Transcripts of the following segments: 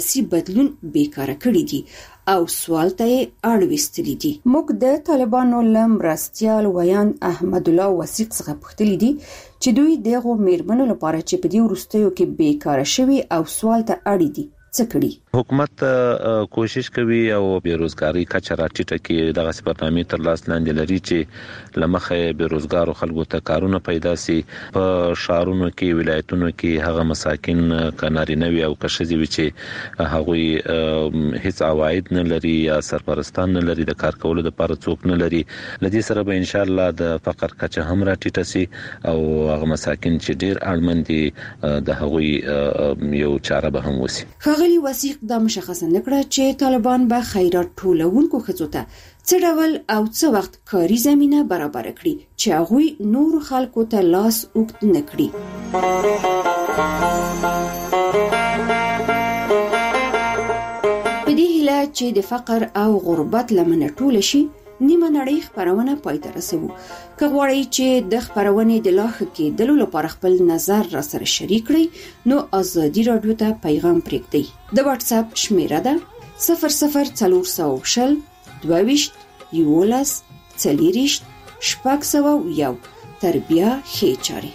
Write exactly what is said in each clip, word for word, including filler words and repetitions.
سی بدلون بیکاره کړی دي او سوال ته اړ وستلی دي. موږ د طالبانو لم راستیال ویان احمد الله وثیق څخه پوښتلی دي چې دوی دغه میرمنو لپاره چې په دې وروستیو کې بیکاره شوي او سوال ته اړ دي څه کړي. حکومت کوشش کوي او بیروزګاری کچه راټیټه کړي، دغه برنامې تر لاس لاندې لري چې لمخه بیروزګارو خلکو ته کارونه پیدا سي. په شهرونو کې ولایتونو کې هغه مساکین کناري نوي او کشزي وي چې هغه هیڅ عواید نه لري یا سرپرستان نه لري، د کار کولو لپاره څوک نه لري. لدې سره به ان شاء الله د فقر کچه هم راټیټه سي او هغه مساکین چې ډیر اړمن دي د هغوی یو چاره به هم وسی. غلی وثیق دا مشخصه نکړه چې طالبان به خیرات ټولونکو ښځو ته څه ډول او څه وخت کاري زمينه برابر کړي چې هغوی نور خلکو ته لاس اوږد نه کړي. په دې هیله چې د فقر او غربت لمنه ټول شي، نیمه نړۍ خبرونه پای ته رسوو. که غواړئ چې د خبرونې د لا ښه کېدلو لپاره خپل نظر را سره شریک کړئ نو ازادي راډیو ته پیغام پرېږدئ. د واتس اپ شمیره ده صفر صفر څلور سوه شل دوه ویشت یولس څلېرویشت شپږ سوه یو. تر بیا ښې چارې.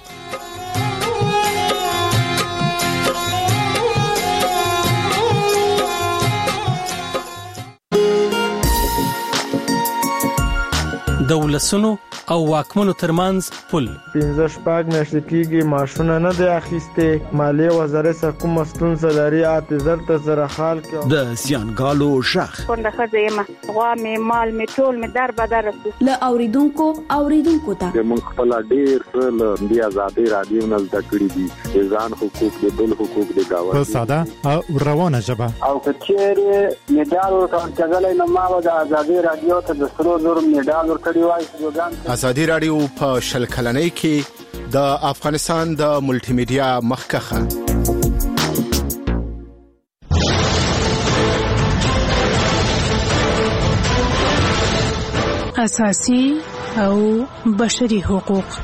د ولسونو او واکمنو ترمنځ پل پنځه شپږ میاشتې کېږي ماشونه نه دی اخیستې. مالیې وزارت څخه کومه ستونزه لري اته زر ته زره حال کې د زیانګالو شخ څنګه ښځه یم غوا مې مال مې ټول مې در بدر له اوریدونکو اوریدونکو ته موږ خپل ډیر څه د آزادۍ رادیو نه زده کړی دي، ځان حقوق د بل حقوق د گاونډي په ساده او روانه ژبه. او کچېره میډال ورکړل کېدل نو ما د آزادۍ رادیو ته د سرو زر میډال ورکړی وای. آزادۍ رادیو په شل کلنۍ کې د افغانستان د ملټي میډیا مخکخه. اساسي او بشري حقوق.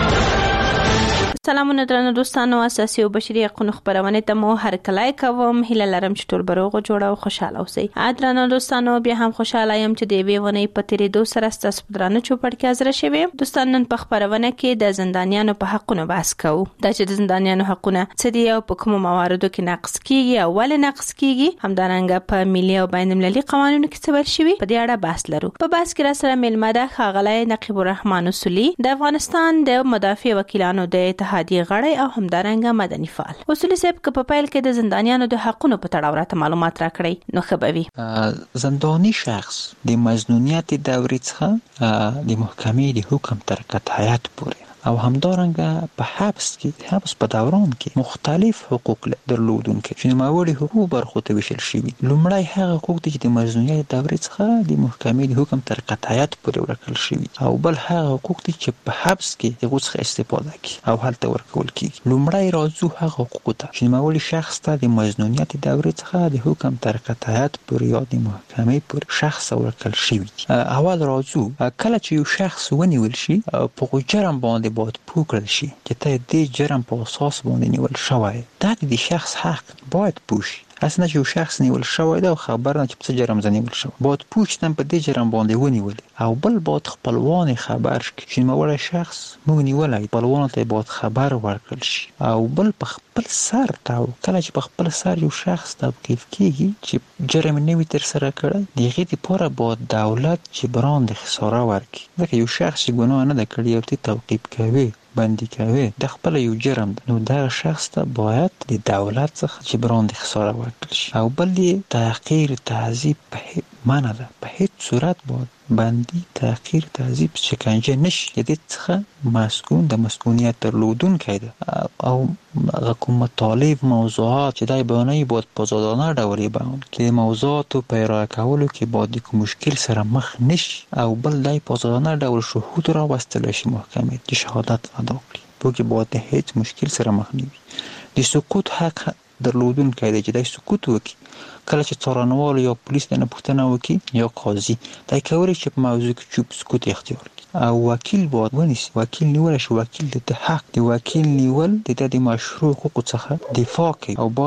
سلامونه درنو دوستانو، اساسي او بشري حقوقو خبرونه ته مو هر کله کوم. هیله لرم چې ټول بروغ جوړ او خوشاله اوسئ. درنو دوستانو، بیا هم خوشاله یم چې د وی ونې په تیرې دو سره ستاسو درانه چوپړ کې حاضر شوم. دوستان، نن په خبرونه کې د زندانیانو په حقونو بحث کوو. دا چې د زندانیانو حقونه څه دي او په کومو مواردو کې نقض کیږي او ولې نقض کیږي، همدارنګه په ملي او بین المللي قوانینو کې څه ول شوی، په دې اړه بحث لرو. په بحث کې را سره ملمه ده ښاغلی نقیب الرحمن اصولي، د افغانستان د مدافع وکیلانو د اتحادیې غړی او همدارنګه مدني فعال. اصولي صاحب، که په پیل کې د زندانیانو د حقونو په تړاو راته معلومات راکړئ نو ښه به وي. زنداني شخص د مظنونیت دورې څخه د محکمې د حکم تر قطعیت پورې او همدارنګه په حبس کې حبس په دوران کې مختلف حقوق درلودونکي چې نوموړي حقوق برخو ته ویشل شوي. لومړی هغه حقوق دي چې د مظنونیت دورې څخه د محکمې د حکم تر قطعیت پورې ورکړل شوي، او بل هغه حقوق دي چې په حبس کې هغه څخه استفاده کوي او هلته ورکول کیږي. لومړی راځو هغه حقوق ته چې نوموړي شخص ته د مظنونیت دورې څخه د حکم تر قطعیت پورې یا د محکمې پورې شخص ورکړل شوي. اول راځو کله چې یو شخص ونیول شي په جرم باندې باید پوه کړل شي چې ته دې جرم په اساس باندې نیول شوی. دا د شخص حق باید پوه شي. اسنه چې یو شخص نیول شوی دی او خبر نه چې په څه جرم زه نیول شوی، باید پوه شي په دې جرم باندې ونیول، او بل باید خپلوان خبر شي چې نوموړی شخص موږ نیولی، خپلوانو ته باید خبر ورکړل شي. او بل په خپل سر تاو کله چې په خپل سر یو شخص توقیف کیږي چې جرم نوي ترسره کړی، د هغې دپاره باید دولت جبران د خساره ورکړي. ځکه یو شخص چې ګناه نه ده کړې او ته توقیف کوي بندي کوي، د خپل یو جرم ده، نو دا شخص ته باید د دولت څخه جبران د خساره ورکړل شي. او بل یې تحقیر تعذیب په معنا ده، په هیڅ صورت باید بندي تحقیر تعذیب شکنجه نشي. د دې څخه مسکون د مسکونیت درلودونکی ده، او کوم مطالب موضوعات چې دای بیانوي باید په آزادانه ډول یې بیان کړي. د موضوعاتو په ارائه کولو کې باید د کوم مشکل سره مخ نشي، او بل دای په آزادانه ډول شهود راوستلی شي محکمې چې شهادت ادا کړي، په کې باید د هیڅ مشکل سره مخ نه وي. د سکوت حق درلودونکی دی چې دای سکوت وکړي. کله چې څارنوال یا پولیس نه پوښتنه وکړي یا قاضي، دای کولی چې په موضوع کې چوپ سکوت اختیار کړي. او وکیل باید ونیسي، وکیل نیول شي، وکیل د حق د وکیل نیول د د مشروع حقوقو څخه دفاع کوي، او باید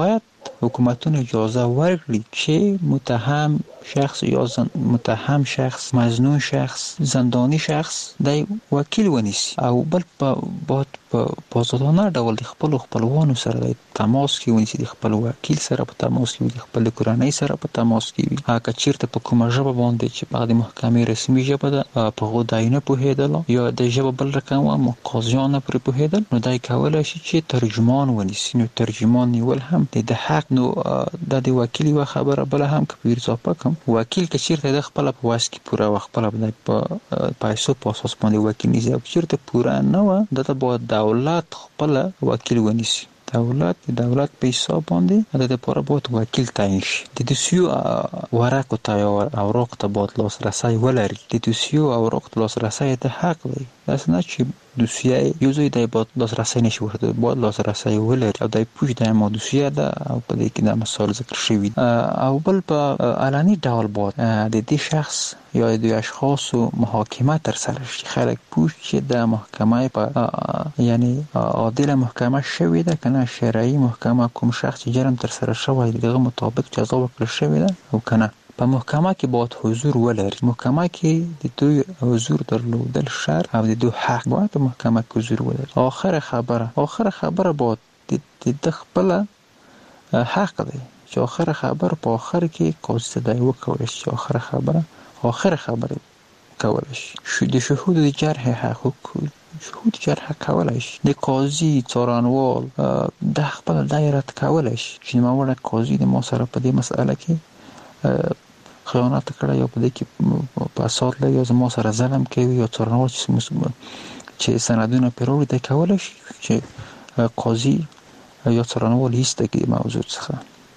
حکومتونه اجازه ورکړي چې متهم شخص یا زن... متهم شخص، مظنون شخص، زندانی شخص د وکیل ونیسي او بل په بعد په آزادانه ډول د خپل خپلوانو سره د تماس کې ونیسي، د خپل وکیل سره په تماس کې وي، د خپل کورنۍ سره په تماس کې وي. هغه چیرته په کومه ژبه باندې چې په د محکمې رسمي ژبه ده په هغه دای نه پوهېدل یا د ژبه بل رقم و قاضیان نه پرې پوهېدل، نو دای کولای شي چې ترجمان ونیسي. نو ترجمان نیول هم د حق، نو د وکیل و خبره بل هم که په اضافه کوم، وکیل که چیرته د خپل په واس کې پوره و خپل په پیسو په اساس باندې وکیل نیسي او چیرته پوره نه و، دته باید دولت خپل وکیل ونیسي. دولت د دولت په حساب باندې د لپاره باید وکیل تعیین شي. د دوسیو ورقو ته یا اوراق ته باید لاسرسی ولري. د دوسیو اوراق ته لاسرسی د حق دی. داسې نه چې دوسیه یو ځای دی باید لاسرسی نشي ورته، باید لاسرسی ولري او د پوښ د ما دوسیه ده او په دې کې د مسائل ذکر شوي او بل په علني ډول باید د دې شخص یا د اشخاصو محاکمه تر سره شي. خلک پوښ چې د محکمه په یعنی عادل محکمه شوی ده کنه شرعي محکمه، کوم شخص چې جرم تر سره شوی دی دغه مطابق جزا ورکړل شوی ده او کنه. په محکمه کې باید حضور ولري. محکمه کې د دوی حضور درلودل شرط او د دوی حق باید په محکمه کې حضور ولري. آخر خبره آخر خبره باید د خپل حق دی چې آخر خبر په آخر کې قاضي ته دی وکولای شي. آخر خبره آخر خبره کولای شي. د شهود د جرح حقوق شهود جرح کولای شي. د قاضي څارنوال د خپل دایره کولای شي چې موږ قاضي د ما سره په دې مسأله کې خیانت کړی یا په دې کې په اساس لري یا زما سره ظلم کوي یا څارنوال چې سندونه پیروي د کولای شي چې قاضي یا څارنوال ایسته کې موضوع څخه.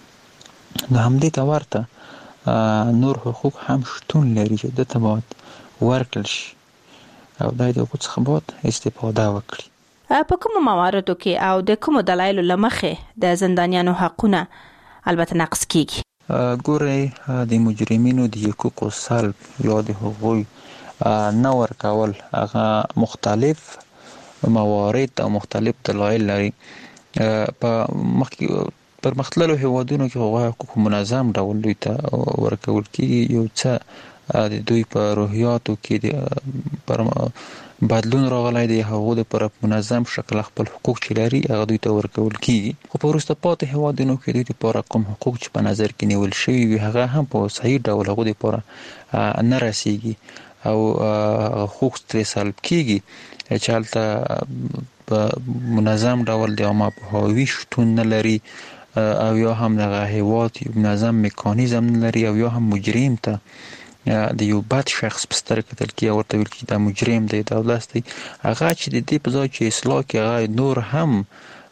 د همدې ته ورته نور حقوق هم شتون لري چې د تبعات ورکړل شي او دای د حقوق څخه باید استفاده وکړي. په کوم مواردو کې او د کوم دلایلو لمخه د زندانیانو حقونه البته نقض کیږي؟ ګورئ د مجرمینو د حقوقو سلب یا د حقوق نه ورکول هغه مختلف موارد او مختلف دلایل لري. په مخکې پر مختلفو هیوادونو کې هغه حقوق منظم ډول دوی ته ورکول کیږي. یو څه د دوی په روحیاتو کې پر بدلون راغلی دی، هغه پر منظم شکل خپل حقوق چې لري هغه دوی ته ورکول کیږي. خو په وروسته پاتې هیوادونو کې دوی لپاره کوم حقوق چې په نظر کې نیول شوي وي هغه هم په صحیح ډول هغه لپاره نه رسیږي او حقوق ترې سلب کیږي چې هلته په منظم ډول د عامه پوهاوي شتون نه لري او یا هم دغه هیواد یو منظم میکانیزم نه لري او یا هم مجرم ته د یو بد شخص په سترګه کتل کیږي او ورته ویل کیږي دا مجرم دی، دا ولس دی. هغه چې د دې په ځای چې اصلاح کوي هغه نور هم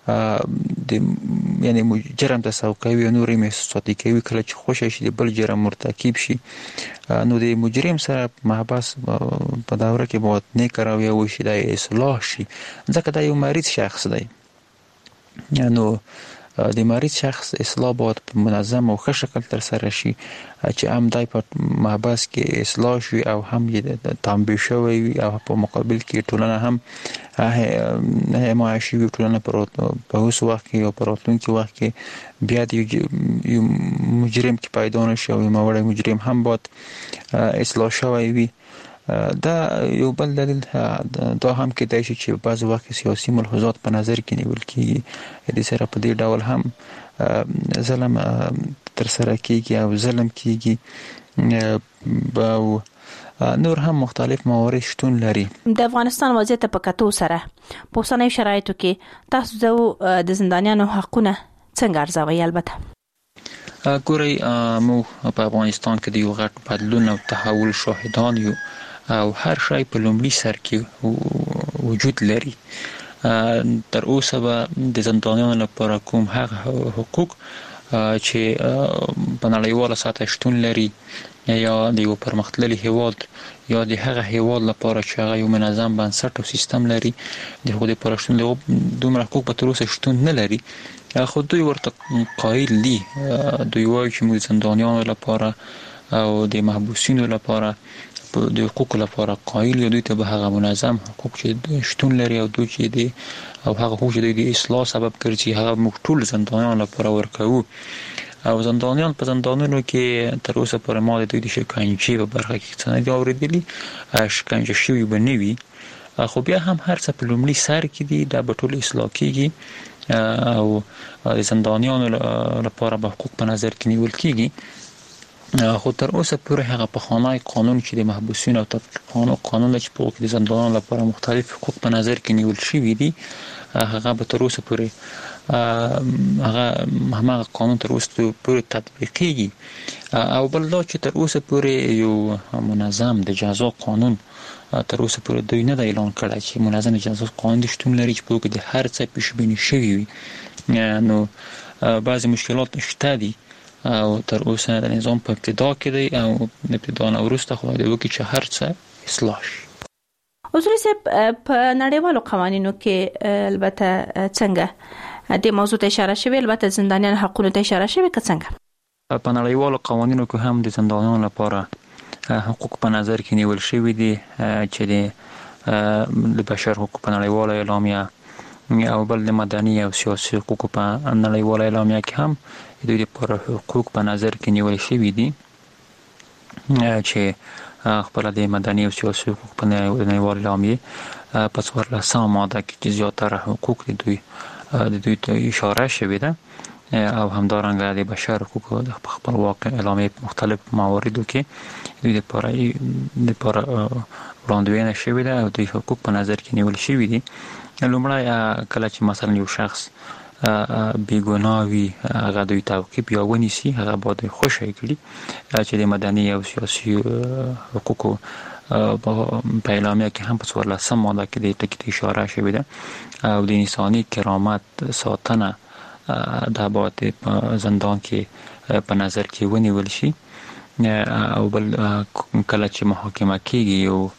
د یعنی جرم تسوق کوي او نور یې محسوساتي کوي. کله چې خوشی شي د بل جرم مرتکب شي نو د مجرم سره محبس په دوره کې باید نیک رویه وشي، د اصلاح شي ځکه دا یو مریض شخص دی. نو د مریض شخص اصلاح باید په منظم او ښه شکل تر سره شي چې هم دای په محبس کې اصلاح شي او هم یې تنبیه شوی وي او په مقابل کې ټولنه هم حمایه شي وي. ټولنه په اوس وخت کې او په راتلونکي وخت کې بیا د یو مجرم کې پیدا نشي او یو موړی مجرم هم باید اصلاح شوی وي. دا یو بل دلیل دا هم کېدای شي چې بعض وخت سیاسي ملحوظات په نظر کې نیول کېږي، د سره په دې ډول هم ظلم تر سره کېږي او ظلم کېږي او نور هم مختلف موارد شتون لري. د افغانستان وضعیت په کتو سره په اوسنیو شرایطو کې تاسو د زندانیانو حقونه څنګه ارزوئ؟ البته ګورئ مو په افغانستان کې د یو غټ بدلون او تحول شاهدان یو او هر شی په لومړي سر کې وجود لري. تر اوسه به د زندانیانو لپاره کوم هغه حقوق چې په نړیواله سطح شتون لري یا د یو پرمختللي هیواد یا د هغه هیواد لپاره چې هغه یو منظم بنسټ او سیستم لري د هغوی لپاره شتون لري دومره حقوق به تر اوسه شتون نه لري. خو دوی ورته قایل دي، دوی وایي چې موږ زندانیانو لپاره او د محبوسینو لپاره د حقوق لپاره قایل یو دوی ته به هغه منظم حقوق چې شتون لري او دوی چې دي او هغه حقوق چې د اصلاح سبب ګرځي هغه موږ ټول زندانیان لپاره ورکوو. او زندانیان په زندانونو کې تر اوسه پورې ما د دوی د شکنجې په برخه کې څه نه دي اورېدلي، شکنجه شوي به نه وي، خو بیا هم هر څه په لومړي سر کې دي دا به ټول اصلاح کېږي او د زندانیانو لپاره به حقوق په نظر کې نیول کېږي. خو تر اوسه پورې هغه پخوانی قانون چې د محبوسینو او تطبیق قانون چې په کې د زندانیانو لپاره مختلف حقوق په نظر کې نیول شوي دي هغه به تر اوسه پورې هغه هغه قانون تر اوسه پورې تطبیقېږي. او بل دا چې تر اوسه پورې یو منظم د جزا قانون تر اوسه پورې دوی نه د اعلان کړی چې منظم جزا قانون شتون لري چې په کې د هر څه پیشبیني شوی وي. نو بعضی مشکلات شته دي او تر اوسه د نظام په ابتدا کې دی او د ابتدا نه وروسته خو د وکړي چې هر څه اصلاح شي. اصول صاحب په نړیوالو قوانینو کې البته څنګه د موضوع ته اشاره شوی، البته زندانیان حقوقو ته اشاره شوی که څنګه؟ په نړیوالو قوانینو کې هم د زندانیانو لپاره حقوق په نظر کې نیول شوی دي چې د بشر حقوق په نړیواله اعلامیه او بل د مدني او سیاسي حقوق په نړیواله اعلامیه کې هم دوی لپاره حقوق په نظر کې نیول شوی دي چې خپل د مدني او سیاسي حقوق په نړیواله اعلامیه په څوارلسمه ماده کې چې زیاتره حقوق د دوی د دوی ته اشاره شوې ده او همدارنګه د بشر حقوقو د خپلواک اعلامیه مختلف مواردو کې دوی لپاره لپاره وړاندوینه شوې ده او دوی حقوق په نظر کې نیول شوي دي. لومړی کله چې مثلا یو شخص بیګناه وي هغه دوی تعقیب یا ونیسي هغه باید خوشی کړي چې د مدني او سیاسي حقوقو په اعلامیه کې هم په څوارلسمه ماده کې د ټکي اشاره شوې ده او د انساني کرامت ساتنه دا باید په زندان کې په نظر کې ونیول شي. او بل کله چې محاکمه کېږي یو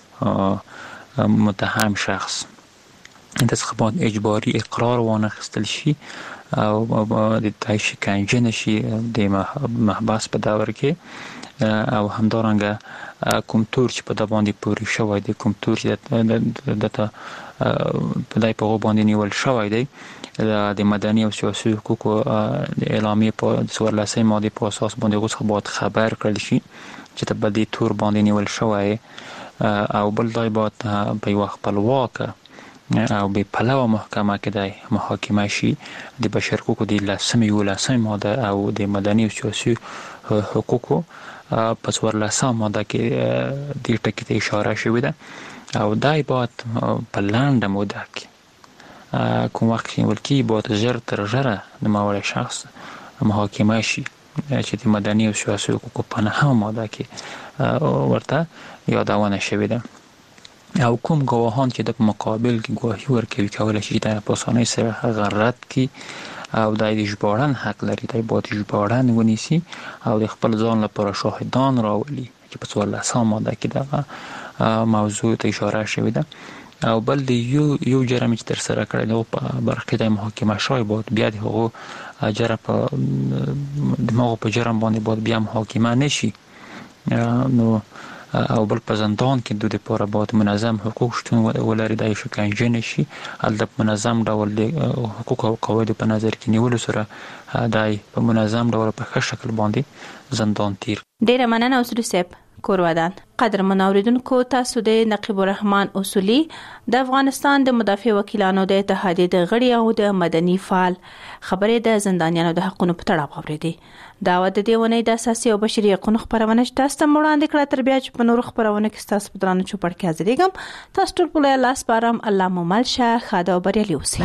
متهم شخص د څخه باید اجباري اقرار وانخیستل شي او د دای شکنجه نشي د محبس په دور کې او همدارنګه کوم تور چې په د باندې پوري شوی دی کوم تور چې د په دای په باندې نیول شوی دی د مدني او سیاسي حقوقو د اعلامیه په څوارلسمه ماده په اساس باندې اوس باید خبر کړل شي چې په دې تور باندې نیول شوی او بل ځای باید په یو خپلواکه او به پلوه محکمه کې د محاکمه شي د بشر حقوقو د لسمه یولسمه ماده او د مدني او سیاسي حقوقو په څوارلسمه ماده کې د ټکي ته اشاره شوې ده او دای باید په لنډه موده کې کوم وخت کې ولکې باید زر تر زره د ماوړ شخص محاکمه شي چې د مدني او سیاسي حقوقو په نهمه ماده کې ورته یادونه شوې ده او کوم گواهان چې د مقابل کې گواهی ورکوي کولای شي د پاسانه سره غرت کی او د اجباران حق لري د باید اجباران ونیسي او د خپل ځان لپاره شاهدان راولي چې په څوارلسمه ماده کې دغه موضوع ته اشاره شوې ده او بل د یو یو جرم چې تر سره کړی دی په برخه د محاکمه شوی باید بیا د هغو جرم په دماغ په جرم باندې باید بیا محاکمه نشي نو او بل په زندان کې د لپاره باید منظم حقوق شتون ولري د شکنجه نشي البته منظم ډول د حقوق او قواعد په نظر کې نیول سره دای په منظم ډول په ښه شکل باندې زندان تیر. ډیره مننه اوسري صاحب کورودان. قدر منوریدونکو تاسو د نقیب الرحمن اصولي د افغانستان د مدافع وکیلانو د اتحادیې د غړي او د مدني فعال خبرې د زندانیانو د حقوقو په تړاو اوریدي. دا د دیونه د اساسي او بشري حقوقو خبرونه تاسو ته وړاندې کړه تر بیا چې په نور خبرونه کې تاسو په درانه چوپړ کې حاضرېږم. تاسو ټول په الله سپارم. الله مو مل شه خاده او بریالي اوسئ.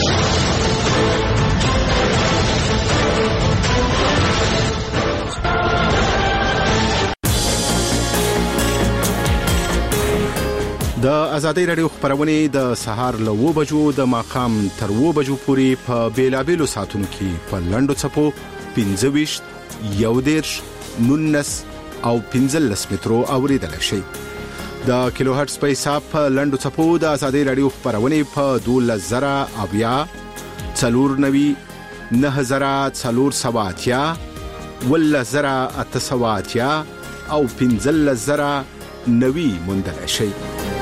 د ازادي رادیو خبرونه د سهار له و بجو د ماقام تر و بجو پورې په بیلابېلو ساتونو کې په لندو چپو پنځه ویشت یو دیرش نونس او پنځه لس مترو اوریدل شي. د کیلو هرتز په حساب په لندو چپو د ازادي رادیو خبرونه په دوه زره اویا څلور نوي نه زره څلور سواتیا ول زره اته سواتیا او پنځلس زره نوي موندل شي.